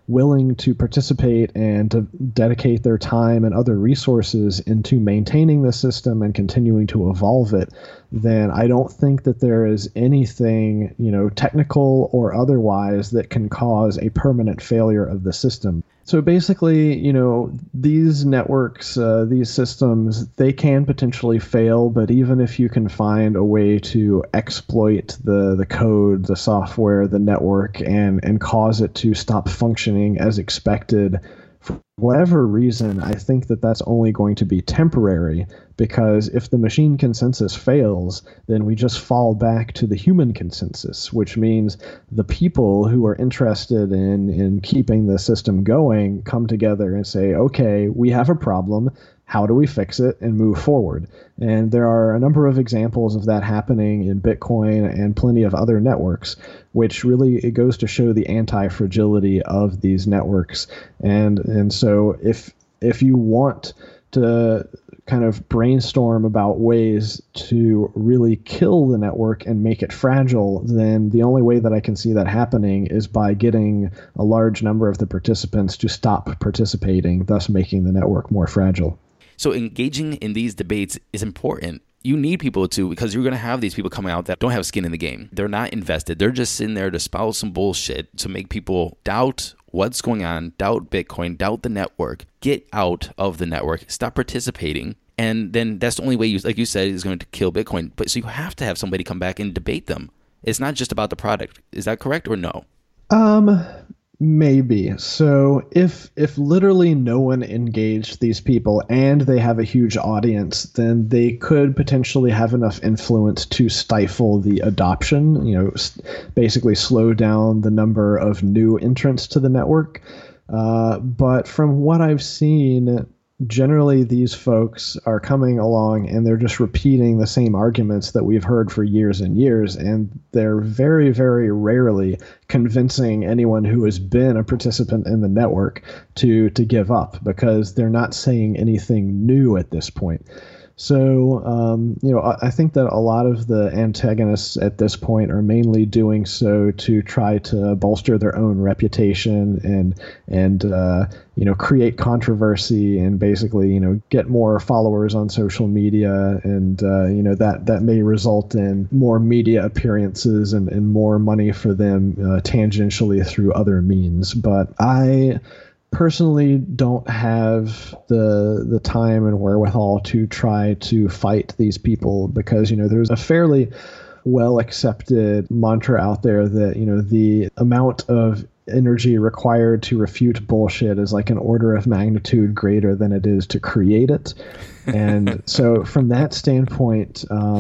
willing to participate and to dedicate their time and other resources into maintaining the system and continuing to evolve it, then I don't think that there is anything, technical or otherwise, that can cause a permanent failure of the system. So basically, these networks, these systems, they can potentially fail, but even if you can find a way to exploit the code, the software, the network, and cause it to stop functioning as expected, for whatever reason, I think that that's only going to be temporary, because if the machine consensus fails, then we just fall back to the human consensus, which means the people who are interested in keeping the system going come together and say, okay, we have a problem. How do we fix it and move forward? And there are a number of examples of that happening in Bitcoin and plenty of other networks, which really, it goes to show the anti-fragility of these networks. And so if you want to kind of brainstorm about ways to really kill the network and make it fragile, then the only way that I can see that happening is by getting a large number of the participants to stop participating, thus making the network more fragile. So engaging in these debates is important. You need people to, because you're going to have these people coming out that don't have skin in the game. They're not invested. They're just sitting there to spout some bullshit to make people doubt what's going on, doubt Bitcoin, doubt the network, get out of the network, stop participating. And then that's the only way, like you said, is going to kill Bitcoin. But so you have to have somebody come back and debate them. It's not just about the product. Is that correct or no? Maybe. So if literally no one engaged these people and they have a huge audience, then they could potentially have enough influence to stifle the adoption, basically slow down the number of new entrants to the network. But from what I've seen, generally these folks are coming along and they're just repeating the same arguments that we've heard for years and years, and they're very, very rarely convincing anyone who has been a participant in the network to give up, because they're not saying anything new at this point. So, I think that a lot of the antagonists at this point are mainly doing so to try to bolster their own reputation and create controversy and basically, get more followers on social media. And, that may result in more media appearances and more money for them tangentially through other means. But I personally don't have the time and wherewithal to try to fight these people, because there's a fairly well accepted mantra out there that the amount of energy required to refute bullshit is like an order of magnitude greater than it is to create it. And so from that standpoint,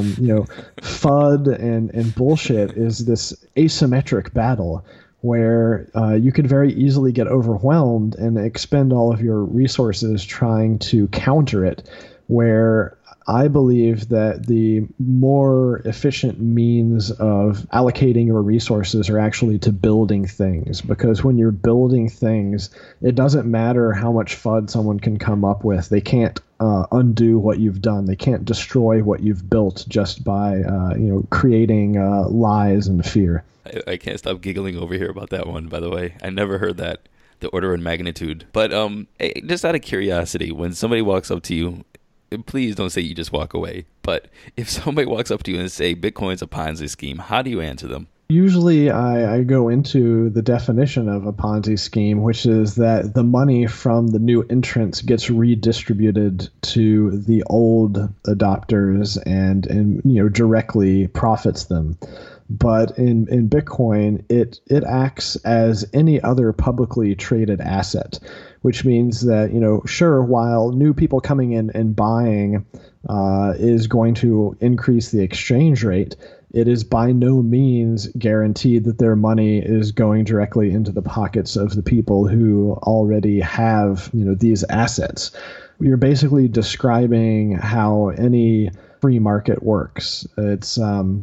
FUD and bullshit is this asymmetric battle where you could very easily get overwhelmed and expend all of your resources trying to counter it, where I believe that the more efficient means of allocating your resources are actually to building things. Because when you're building things, it doesn't matter how much FUD someone can come up with. They can't undo what you've done. They can't destroy what you've built just by creating lies and fear. I can't stop giggling over here about that one, by the way. I never heard that, the order and magnitude. But just out of curiosity, when somebody walks up to you, please don't say you just walk away. But if somebody walks up to you and say Bitcoin's a Ponzi scheme, how do you answer them? Usually I go into the definition of a Ponzi scheme, which is that the money from the new entrants gets redistributed to the old adopters and directly profits them. But in Bitcoin, it acts as any other publicly traded asset, which means that, sure, while new people coming in and buying is going to increase the exchange rate, it is by no means guaranteed that their money is going directly into the pockets of the people who already have, these assets. You're basically describing how any free market works. It's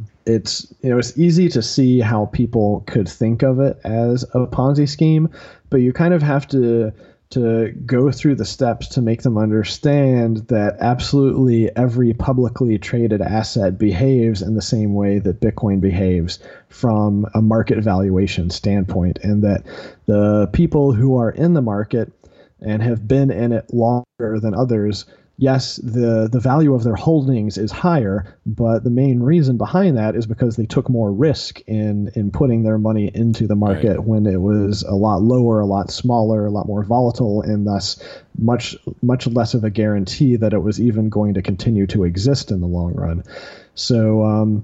easy to see how people could think of it as a Ponzi scheme, but you kind of have to to go through the steps to make them understand that absolutely every publicly traded asset behaves in the same way that Bitcoin behaves from a market valuation standpoint, and that the people who are in the market and have been in it longer than others, yes, the value of their holdings is higher, but the main reason behind that is because they took more risk in putting their money into the market when it was a lot lower, a lot smaller, a lot more volatile, and thus much less of a guarantee that it was even going to continue to exist in the long run. So,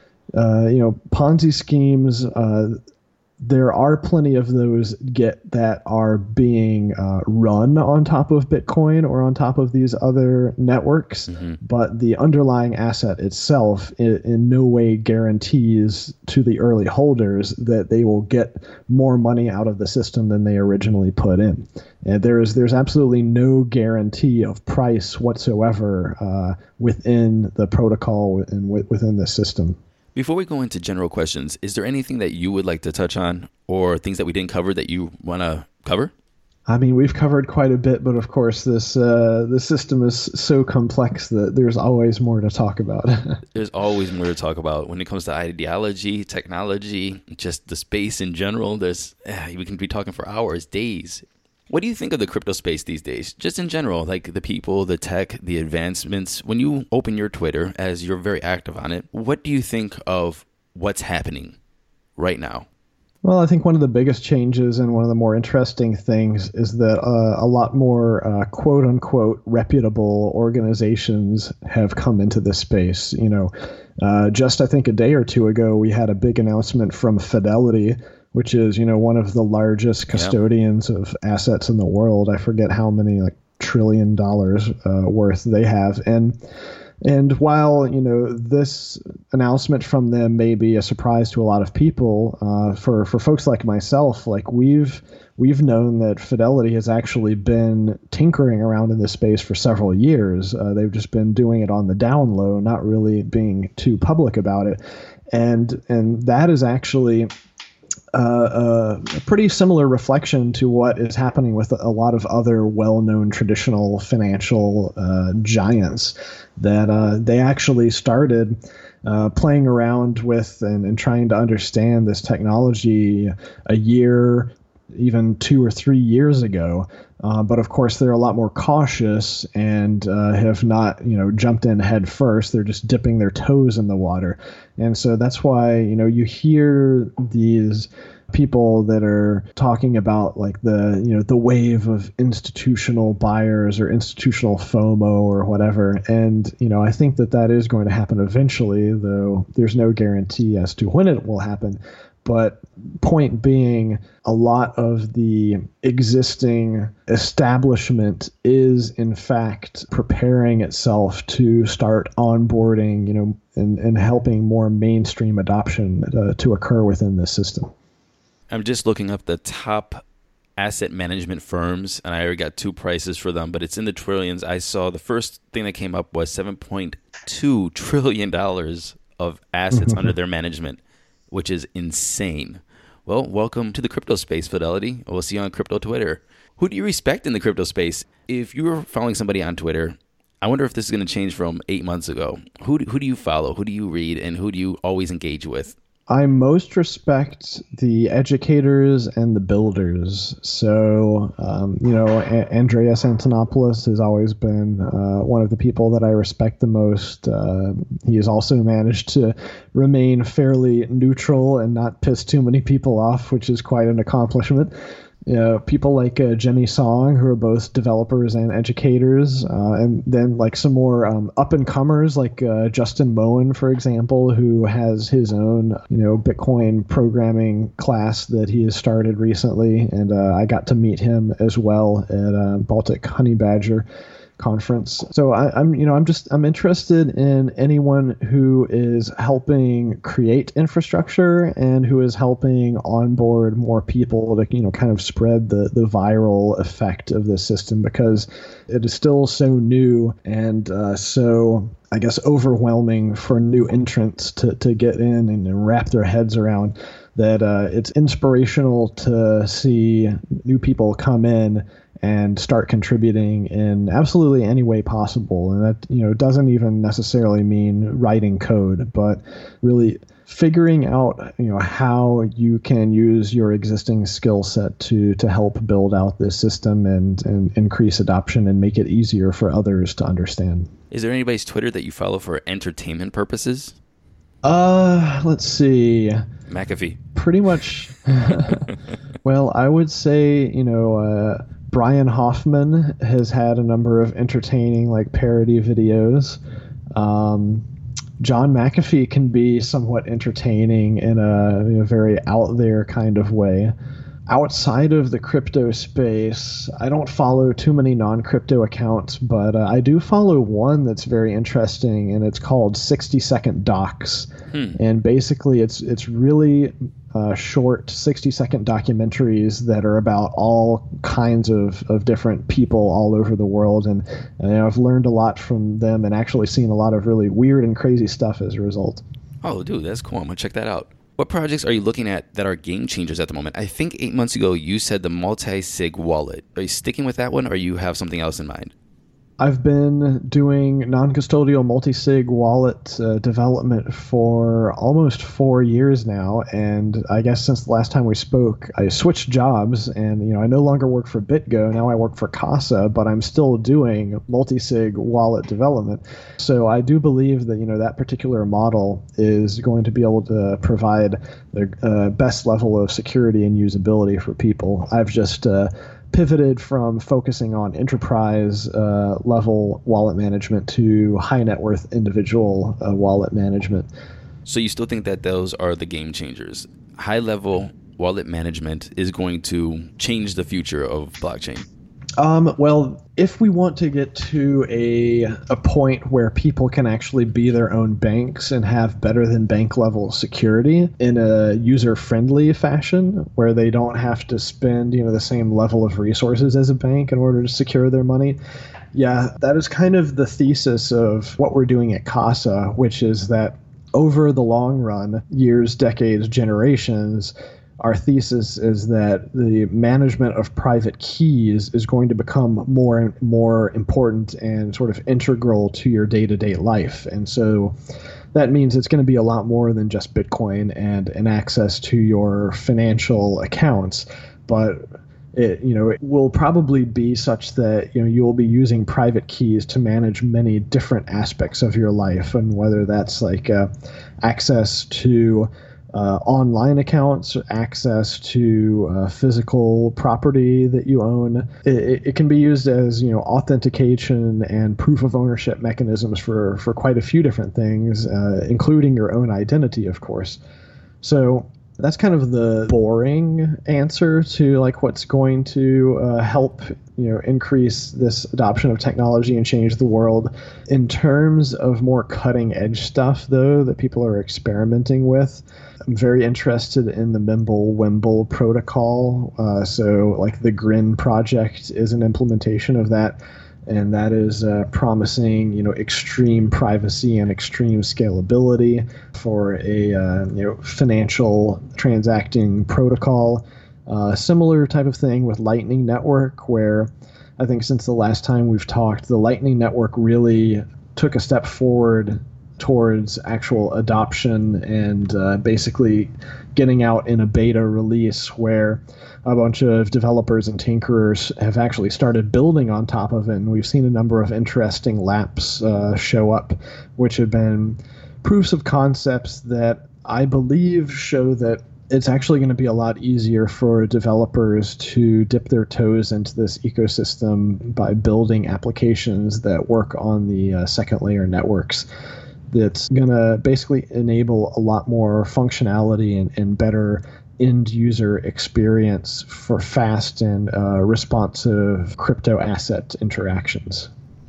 Ponzi schemes, there are plenty of those that are being run on top of Bitcoin or on top of these other networks, but the underlying asset itself in no way guarantees to the early holders that they will get more money out of the system than they originally put in. And there's absolutely no guarantee of price whatsoever within the protocol and within the system. Before we go into general questions, is there anything that you would like to touch on or things that we didn't cover that you want to cover? I mean, we've covered quite a bit, but of course, this system is so complex that there's always more to talk about. There's always more to talk about when it comes to ideology, technology, just the space in general. We can be talking for hours, days. What do you think of the crypto space these days? Just in general, like the people, the tech, the advancements. When you open your Twitter, as you're very active on it, what do you think of what's happening right now? Well, I think one of the biggest changes and one of the more interesting things is that a lot more quote unquote reputable organizations have come into this space. Just I think a day or two ago, we had a big announcement from Fidelity, which is, one of the largest custodians of assets in the world. I forget how many $1 trillion worth they have. And while, this announcement from them may be a surprise to a lot of people, for folks like myself, we've known that Fidelity has actually been tinkering around in this space for several years. They've just been doing it on the down low, not really being too public about it. And that is actually a pretty similar reflection to what is happening with a lot of other well-known traditional financial giants, that they actually started playing around with and trying to understand this technology a year, even 2 or 3 years ago. But of course, they're a lot more cautious and have not, jumped in head first. They're just dipping their toes in the water. And so that's why, you hear these people that are talking about the wave of institutional buyers or institutional FOMO or whatever. And, I think that is going to happen eventually, though there's no guarantee as to when it will happen. But point being, a lot of the existing establishment is, in fact, preparing itself to start onboarding, and helping more mainstream adoption to occur within this system. I'm just looking up the top asset management firms, and I already got 2 prices for them, but it's in the trillions. I saw the first thing that came up was $7.2 trillion of assets under their management, which is insane. Well, welcome to the crypto space, Fidelity. We'll see you on Crypto Twitter. Who do you respect in the crypto space? If you were following somebody on Twitter, I wonder if this is going to change from 8 months ago. Who do you follow? Who do you read? And who do you always engage with? I most respect the educators and the builders. So, Andreas Antonopoulos has always been one of the people that I respect the most. He has also managed to remain fairly neutral and not piss too many people off, which is quite an accomplishment. People like Jimmy Song, who are both developers and educators, and then some more up-and-comers like Justin Moen, for example, who has his own Bitcoin programming class that he has started recently, and I got to meet him as well at Baltic Honey Badger conference. So I'm interested in anyone who is helping create infrastructure and who is helping onboard more people to kind of spread the viral effect of this system, because it is still so new and so I guess overwhelming for new entrants to get in and wrap their heads around, that it's inspirational to see new people come in and start contributing in absolutely any way possible. And that, doesn't even necessarily mean writing code, but really figuring out, how you can use your existing skill set to help build out this system and increase adoption and make it easier for others to understand. Is there anybody's Twitter that you follow for entertainment purposes? Let's see. McAfee. Pretty much. Well, I would say, Brian Hoffman has had a number of entertaining parody videos. John McAfee can be somewhat entertaining in a very out there kind of way. Outside of the crypto space, I don't follow too many non-crypto accounts, but I do follow one that's very interesting, and it's called 60 Second Docs. And basically, it's really short 60-second documentaries that are about all kinds of different people all over the world. And I've learned a lot from them and actually seen a lot of really weird and crazy stuff as a result. Oh, dude, that's cool. I'm going to check that out. What projects are you looking at that are game changers at the moment? I think 8 months ago you said the multi-sig wallet. Are you sticking with that one, or you have something else in mind? I've been doing non-custodial multi-sig wallet development for almost 4 years now, and I guess since the last time we spoke, I switched jobs, and I no longer work for BitGo. Now I work for Casa, but I'm still doing multi-sig wallet development. So I do believe that that particular model is going to be able to provide the best level of security and usability for people. I've just pivoted from focusing on enterprise level wallet management to high net worth individual wallet management. So you still think that those are the game changers? High level wallet management is going to change the future of blockchain? Well, if we want to get to a point where people can actually be their own banks and have better than bank level security in a user-friendly fashion, where they don't have to spend, the same level of resources as a bank in order to secure their money. Yeah, that is kind of the thesis of what we're doing at Casa, which is that over the long run, years, decades, generations, our thesis is that the management of private keys is going to become more and more important and sort of integral to your day-to-day life. And so that means it's going to be a lot more than just Bitcoin and access to your financial accounts. But it will probably be such that you will be using private keys to manage many different aspects of your life, and whether that's access to online accounts, access to physical property that you own. It can be used as authentication and proof of ownership mechanisms for quite a few different things, including your own identity, of course. So that's kind of the boring answer to what's going to help increase this adoption of technology and change the world. In terms of more cutting edge stuff, though, that people are experimenting with, I'm very interested in the Mimblewimble protocol. So the Grin project is an implementation of that. And that is promising, extreme privacy and extreme scalability for a, financial transacting protocol. Similar type of thing with Lightning Network, where I think since the last time we've talked, the Lightning Network really took a step forward towards actual adoption and basically getting out in a beta release where a bunch of developers and tinkerers have actually started building on top of it. And we've seen a number of interesting laps show up, which have been proofs of concepts that I believe show that it's actually going to be a lot easier for developers to dip their toes into this ecosystem by building applications that work on the second layer networks. That's going to basically enable a lot more functionality and better end user experience for fast and responsive crypto asset interactions.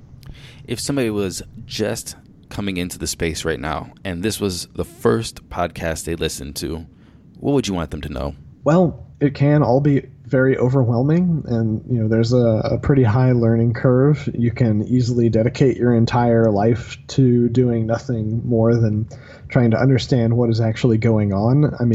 If somebody was just coming into the space right now and this was the first podcast they listened to, what would you want them to know? Well, it can all be very overwhelming, and there's a pretty high learning curve. You can easily dedicate your entire life to doing nothing more than trying to understand what is actually going on. I mean,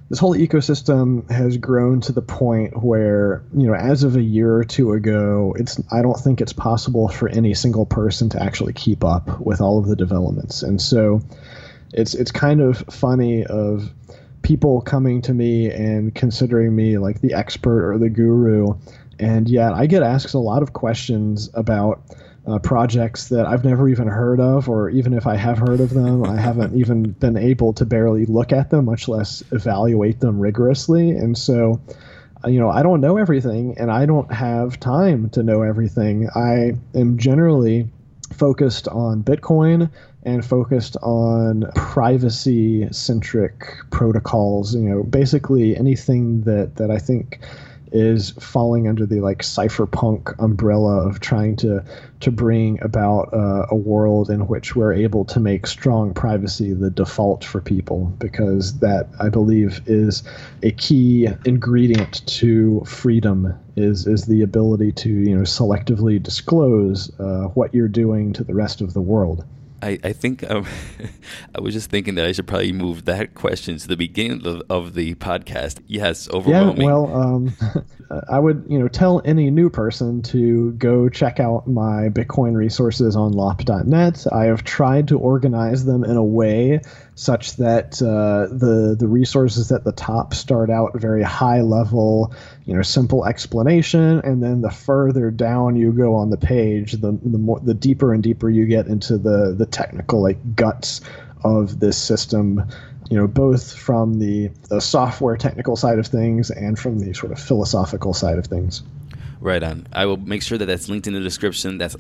this whole ecosystem has grown to the point where, as of a year or two ago, I don't think it's possible for any single person to actually keep up with all of the developments. And so it's kind of funny of people coming to me and considering me like the expert or the guru. And yet I get asked a lot of questions about projects that I've never even heard of, or even if I have heard of them, I haven't even been able to barely look at them, much less evaluate them rigorously. And so, I don't know everything, and I don't have time to know everything. I am generally focused on Bitcoin and focused on privacy-centric protocols, basically anything that I think is falling under the cypherpunk umbrella of trying to bring about a world in which we're able to make strong privacy the default for people, because that, I believe, is a key ingredient to freedom, is the ability to selectively disclose what you're doing to the rest of the world. I think I was just thinking that I should probably move that question to the beginning of the podcast. Yes, overwhelming. Yeah, well, I would tell any new person to go check out my Bitcoin resources on lop.net. I have tried to organize them in a way such that the resources at the top start out very high level, simple explanation, and then the further down you go on the page, the deeper and deeper you get into the technical guts of this system, both from the software technical side of things and from the sort of philosophical side of things. Right on. I will make sure that that's linked in the description. That's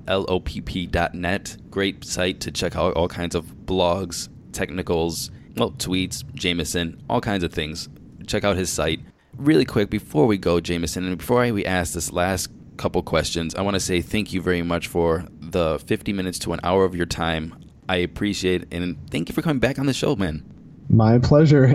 lopp.net. Great site to check out all kinds of blogs, technicals, tweets, Jameson, all kinds of things. Check out his site. Really quick, before we go, Jameson, and before we ask this last couple questions, I want to say thank you very much for the 50 minutes to an hour of your time. I appreciate it, and thank you for coming back on the show, man. My pleasure.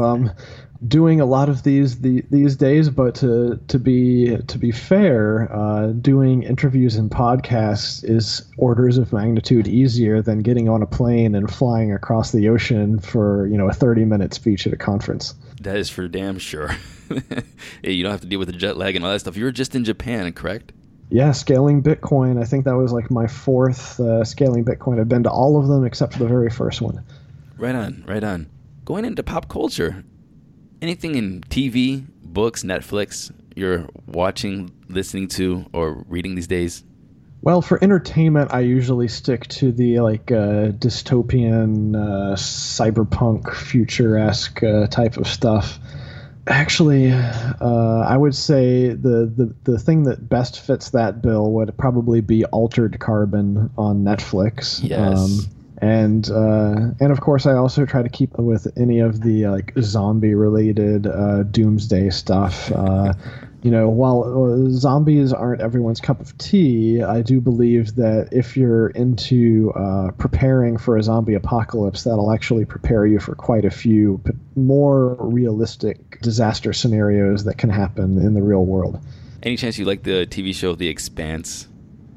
Doing a lot of these days, but to be fair, doing interviews and podcasts is orders of magnitude easier than getting on a plane and flying across the ocean for a 30-minute speech at a conference. That is for damn sure. Hey, you don't have to deal with the jet lag and all that stuff. You were just in Japan, correct? Yeah, scaling Bitcoin. I think that was my fourth scaling Bitcoin. I've been to all of them except for the very first one. Right on. Going into pop culture, anything in TV, books, Netflix you're watching, listening to, or reading these days? Well, for entertainment, I usually stick to the dystopian, cyberpunk, future-esque type of stuff. Actually, I would say the thing that best fits that bill would probably be Altered Carbon on Netflix. Yes. And of course, I also try to keep with any of the zombie-related doomsday stuff. While zombies aren't everyone's cup of tea, I do believe that if you're into preparing for a zombie apocalypse, that'll actually prepare you for quite a few more realistic disaster scenarios that can happen in the real world. Any chance you like the TV show The Expanse?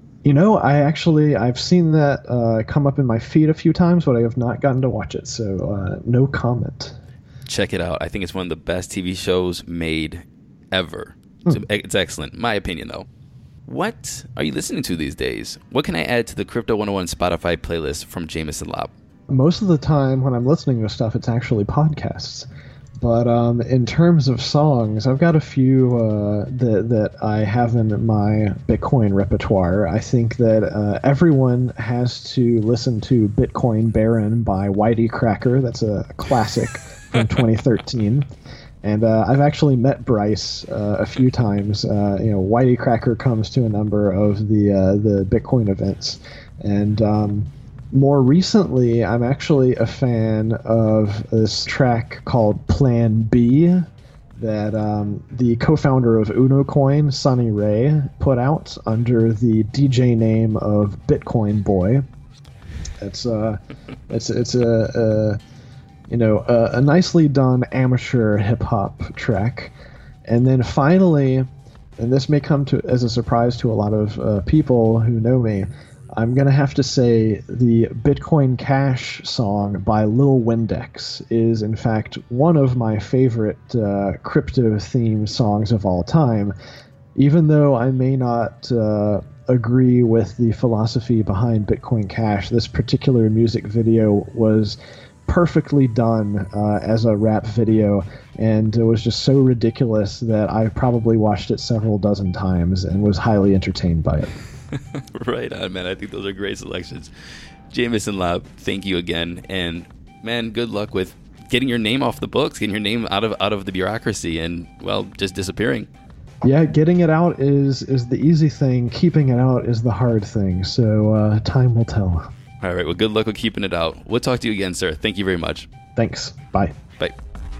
I've seen that come up in my feed a few times, but I have not gotten to watch it, so no comment. Check it out. I think it's one of the best TV shows made ever. It's excellent. My opinion, though. What are you listening to these days? What can I add to the Crypto 101 Spotify playlist from Jameson Lopp? Most of the time when I'm listening to stuff, it's actually podcasts. But in terms of songs, I've got a few that I have in my Bitcoin repertoire. I think that everyone has to listen to Bitcoin Baron by Whitey Cracker. That's a classic from 2013. And I've actually met Bryce a few times. Whitey Cracker comes to a number of the Bitcoin events. And more recently, I'm actually a fan of this track called Plan B that the co-founder of UnoCoin, Sonny Ray, put out under the DJ name of Bitcoin Boy. It's a nicely done amateur hip-hop track. And then finally, and this may come as a surprise to a lot of people who know me, I'm going to have to say the Bitcoin Cash song by Lil Windex is, in fact, one of my favorite crypto-themed songs of all time, even though I may not agree with the philosophy behind Bitcoin Cash. This particular music video was perfectly done as a rap video, and it was just so ridiculous that I probably watched it several dozen times and was highly entertained by it. Right on, man. I think those are great selections. Jameson Lopp, thank you again, and man, good luck with getting your name off the books, getting your name out of the bureaucracy, and well, just disappearing. Yeah, getting it out is the easy thing. Keeping it out is the hard thing. So time will tell. All right. Well, good luck with keeping it out. We'll talk to you again, sir. Thank you very much. Thanks. Bye. Bye.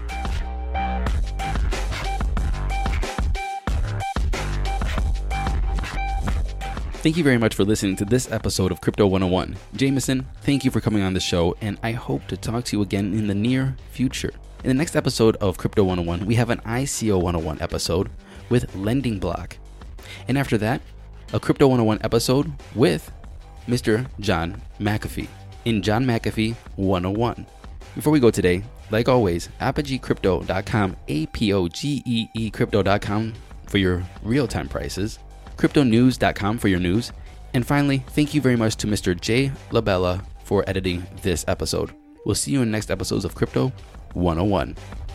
Thank you very much for listening to this episode of Crypto 101. Jameson, thank you for coming on the show, and I hope to talk to you again in the near future. In the next episode of Crypto 101, we have an ICO 101 episode with Lending Block. And after that, a Crypto 101 episode with Mr. John McAfee in John McAfee 101. Before we go today, like always, ApogeeCrypto.com, APOGEE Crypto.com for your real-time prices, CryptoNews.com for your news, and finally, thank you very much to Mr. Jay Labella for editing this episode. We'll see you in next episodes of Crypto 101.